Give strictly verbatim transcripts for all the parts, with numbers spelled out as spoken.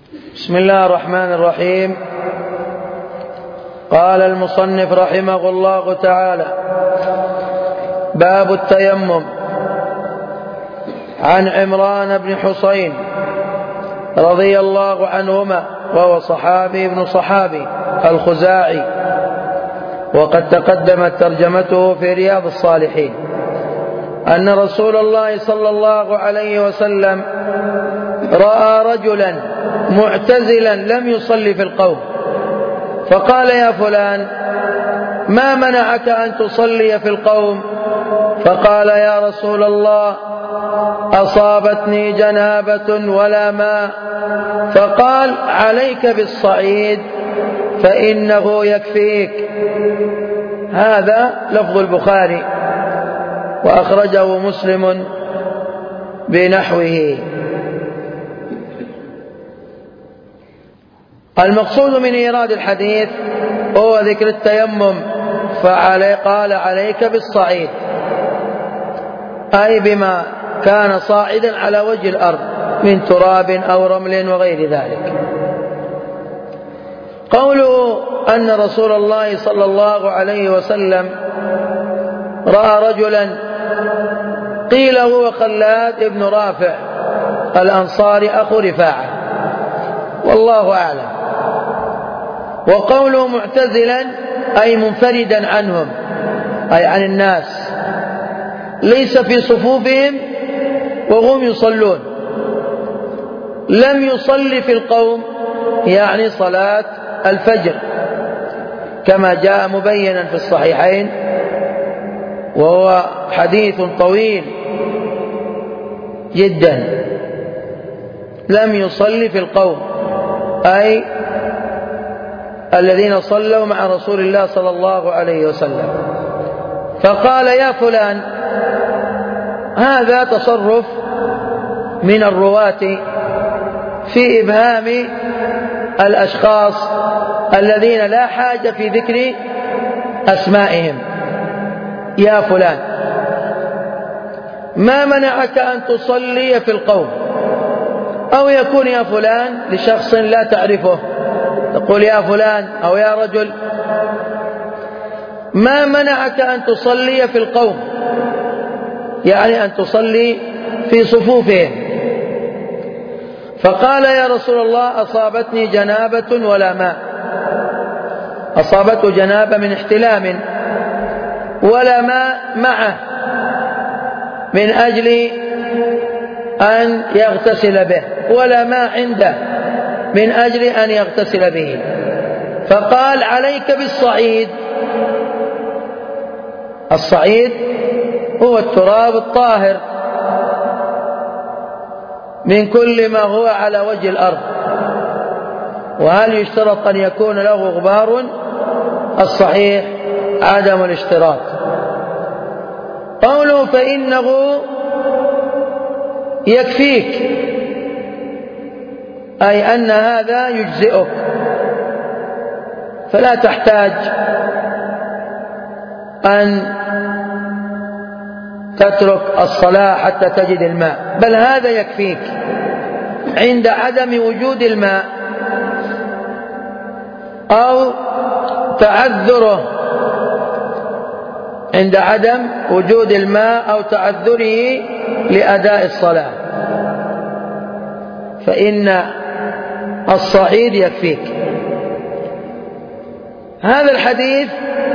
بسم الله الرحمن الرحيم. قال المصنف رحمه الله تعالى: باب التيمم. عن عمران بن حسين رضي الله عنهما، وهو صحابي ابن صحابي الخزاعي، وقد تقدمت ترجمته في رياض الصالحين، أن رسول الله صلى الله عليه وسلم رأى رجلا معتزلا لم يصلي في القوم، فقال: يا فلان، ما منعك أن تصلي في القوم؟ فقال: يا رسول الله، أصابتني جنابة ولا ماء. فقال: عليك بالصعيد فإنه يكفيك. هذا لفظ البخاري، وأخرجه مسلم بنحوه. المقصود من إيراد الحديث هو ذكر التيمم، فقال: عليك بالصعيد، أي بما كان صاعدا على وجه الأرض من تراب أو رمل وغير ذلك. قوله أن رسول الله صلى الله عليه وسلم رأى رجلا، قيل هو خلاد ابن رافع الأنصاري أخو رفاعة، والله أعلم. وقوله معتزلا أي منفردا عنهم، أي عن الناس، ليس في صفوفهم وهم يصلون، لم يصلي في القوم، يعني صلاة الفجر، كما جاء مبينا في الصحيحين، وهو حديث طويل جدا. لم يصلي في القوم أي الذين صلوا مع رسول الله صلى الله عليه وسلم. فقال: يا فلان. هذا تصرف من الرواة في إبهام الأشخاص الذين لا حاجة في ذكر أسمائهم. يا فلان، ما منعك أن تصلي في القوم؟ أو يكون يا فلان لشخص لا تعرفه، تقول يا فلان أو يا رجل، ما منعك أن تصلي في القوم، يعني أن تصلي في صفوفهم. فقال: يا رسول الله، أصابتني جنابة ولا ماء. أصابته جنابة من احتلام، ولا ماء معه من أجل أن يغتسل به، ولا ماء عنده من أجل أن يغتسل به. فقال: عليك بالصعيد. الصعيد هو التراب الطاهر من كل ما هو على وجه الأرض. وهل يشترط أن يكون له غبار؟ الصحيح عدم الاشتراط. قوله فإنه يكفيك، أي أن هذا يجزئك، فلا تحتاج أن تترك الصلاة حتى تجد الماء، بل هذا يكفيك عند عدم وجود الماء أو تعذره، عند عدم وجود الماء أو تعذره لأداء الصلاة، فإن الصعيد يكفيك. هذا الحديث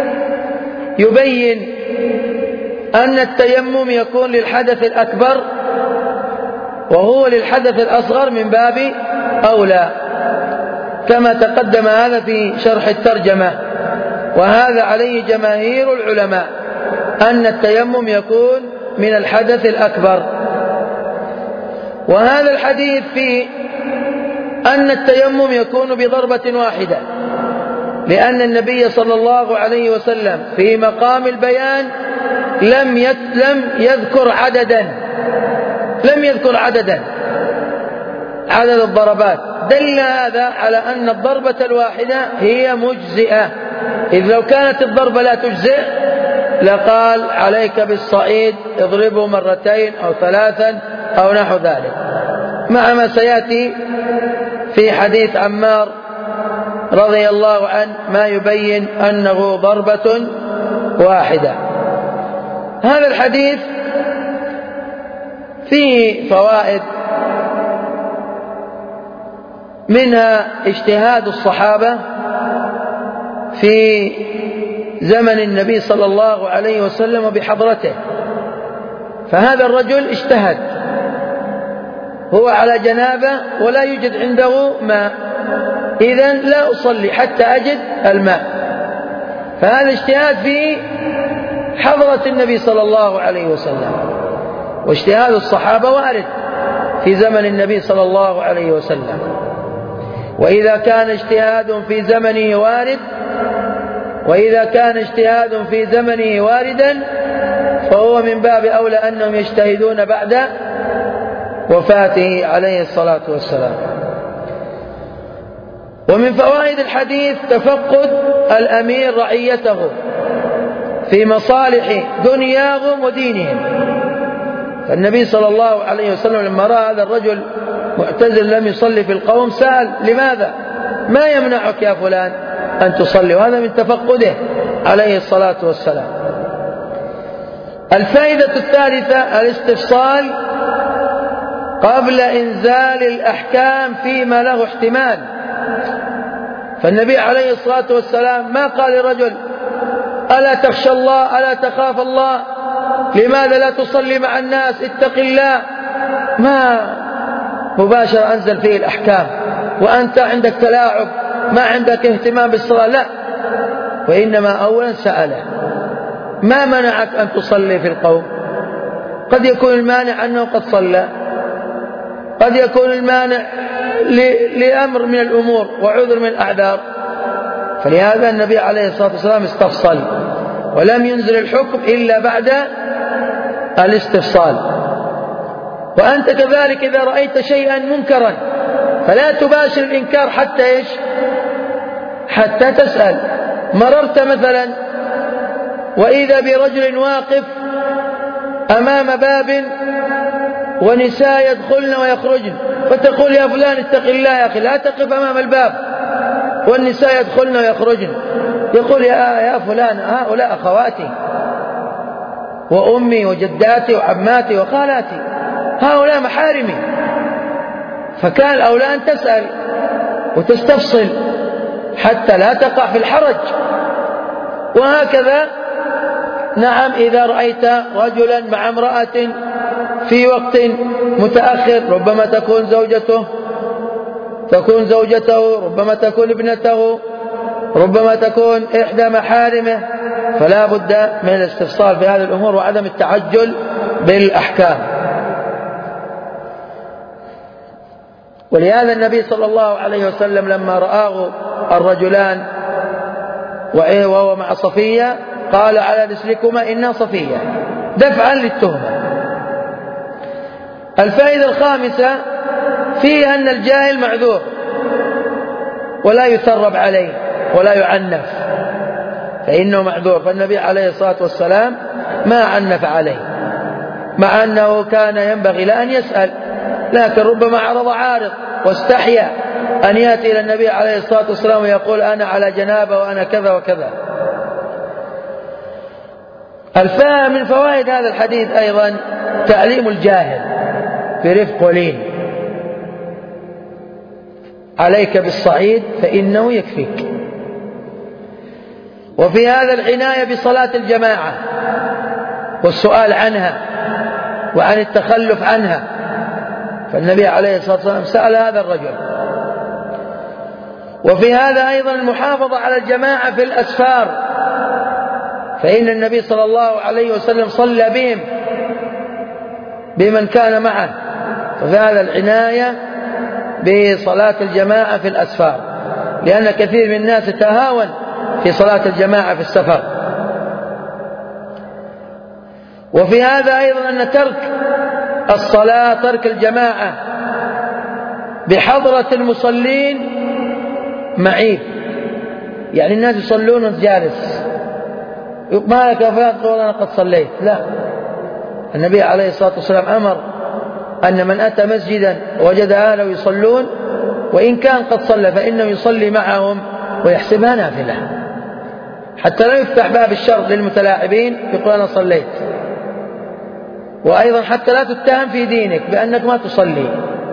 يبين أن التيمم يكون للحدث الأكبر، وهو للحدث الأصغر من باب أولى، كما تقدم هذا في شرح الترجمة. وهذا عليه جماهير العلماء، أن التيمم يكون من الحدث الأكبر. وهذا الحديث فيه أن التيمم يكون بضربة واحدة، لأن النبي صلى الله عليه وسلم في مقام البيان لم لم يذكر عددا لم يذكر عددا عدد الضربات. دل هذا على أن الضربة الواحدة هي مجزئة، إذ لو كانت الضربة لا تجزئ لقال: عليك بالصعيد، اضربه مرتين أو ثلاثا أو نحو ذلك، مع ما سيأتي في حديث عمار رضي الله عنه ما يبين أنه ضربة واحدة. هذا الحديث فيه فوائد، منها اجتهاد الصحابة في زمن النبي صلى الله عليه وسلم وبحضرته. فهذا الرجل اجتهد، هو على جنابه ولا يوجد عنده ماء، إذن لا أصلي حتى أجد الماء. فهذا اجتهاد في حضرة النبي صلى الله عليه وسلم، واجتهاد الصحابة وارد في زمن النبي صلى الله عليه وسلم. وإذا كان اجتهاد في زمنه وارد وإذا كان اجتهاد في زمنه واردا فهو من باب أولى أنهم يجتهدون بعد وفاته عليه الصلاة والسلام. ومن فوائد الحديث تفقد الأمير رعيته في مصالح دنياهم ودينهم. فالنبي صلى الله عليه وسلم لما رأى هذا الرجل معتزل لم يصلي في القوم سأل: لماذا؟ ما يمنعك يا فلان أن تصلي؟ وهذا من تفقده عليه الصلاة والسلام. الفائدة الثالثة الاستفصال قبل إنزال الأحكام فيما له احتمال. فالنبي عليه الصلاة والسلام ما قال لرجل: ألا تخشى الله، ألا تخاف الله، لماذا لا تصلي مع الناس، اتق الله. ما مباشرة أنزل فيه الأحكام وأنت عندك تلاعب، ما عندك اهتمام بالصلاة، لا، وإنما أولا سأله: ما منعك أن تصلي في القوم؟ قد يكون المانع أنه قد صلى، قد يكون المانع لأمر من الأمور وعذر من الأعذار. فلهذا النبي عليه الصلاة والسلام استفصل ولم ينزل الحكم إلا بعد الاستفصال. وأنت كذلك إذا رأيت شيئا منكرا فلا تباشر الإنكار حتى إيش؟ حتى تسأل. مررت مثلا وإذا برجل واقف أمام باب ونساء يدخلن ويخرجن، فتقول: يا فلان اتق الله يا أخي، لا تقف أمام الباب والنساء يدخلن ويخرجن. يقول: يا, يا فلان هؤلاء أخواتي وأمي وجداتي وعماتي وخالاتي، هؤلاء محارمي. فكان الأولى أن تسأل وتستفصل حتى لا تقع في الحرج. وهكذا نعم، إذا رأيت رجلا مع امرأة في وقت متأخر، ربما تكون زوجته تكون زوجته ربما تكون ابنته، ربما تكون إحدى محارمه، فلا بد من الاستفصال في هذه الأمور وعدم التعجل بالأحكام. ولهذا النبي صلى الله عليه وسلم لما رآه الرجلان وهو مع صفية قال: على رسلكما إنها صفية، دفعا للتهمة. الفائدة الخامسة فيه أن الجاهل معذور ولا يثرب عليه ولا يعنف، فإنه معذور. فالنبي عليه الصلاة والسلام ما عنف عليه، مع أنه كان ينبغي له أن يسأل، لكن ربما عرض عارض واستحيا أن يأتي إلى النبي عليه الصلاة والسلام ويقول: أنا على جنابه وأنا كذا وكذا. الفهم من فوائد هذا الحديث أيضا تعليم الجاهل برفق ولين: عليك بالصعيد فإنه يكفيك. وفي هذا العناية بصلاة الجماعة والسؤال عنها وعن التخلف عنها، فالنبي عليه الصلاة والسلام سأل هذا الرجل. وفي هذا أيضا المحافظة على الجماعة في الأسفار، فإن النبي صلى الله عليه وسلم صلى بهم بمن كان معه. ففي هذا العناية بصلاة الجماعة في الأسفار، لأن كثير من الناس يتهاون في صلاة الجماعة في السفر. وفي هذا أيضا أن ترك الصلاة، ترك الجماعة بحضرة المصلين معيب، يعني الناس يصلون وانت جالس، ما لك يا فلان تقول أنا قد صليت، لا. النبي عليه الصلاة والسلام أمر أن من أتى مسجدا وجد أهله يصلون وإن كان قد صلى فإنه يصلي معهم ويحسبها نافلة، حتى لا يفتح باب الشر للمتلاعبين يقول أنا صليت. وأيضا حتى لا تتهم في دينك بأنك ما تصلي.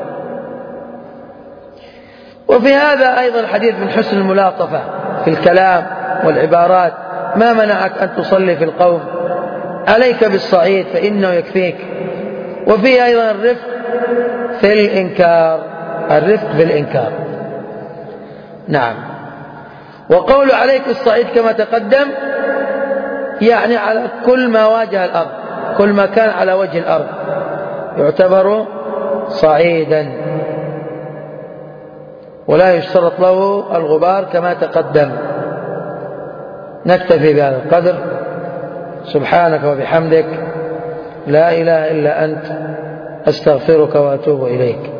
وفي هذا أيضا حديث من حسن الملاطفة في الكلام والعبارات: ما منعك أن تصلي في القوم؟ عليك بالصعيد فإنه يكفيك. وفي أيضا الرفق في الإنكار، الرفق في الإنكار. نعم. وقول عليك الصعيد كما تقدم يعني على كل ما واجه الأرض، كل ما كان على وجه الأرض يعتبر صعيدا، ولا يشترط له الغبار كما تقدم. نكتفي بهذا القدر. سبحانك وبحمدك، لا إله إلا أنت، أستغفرك وأتوب إليك.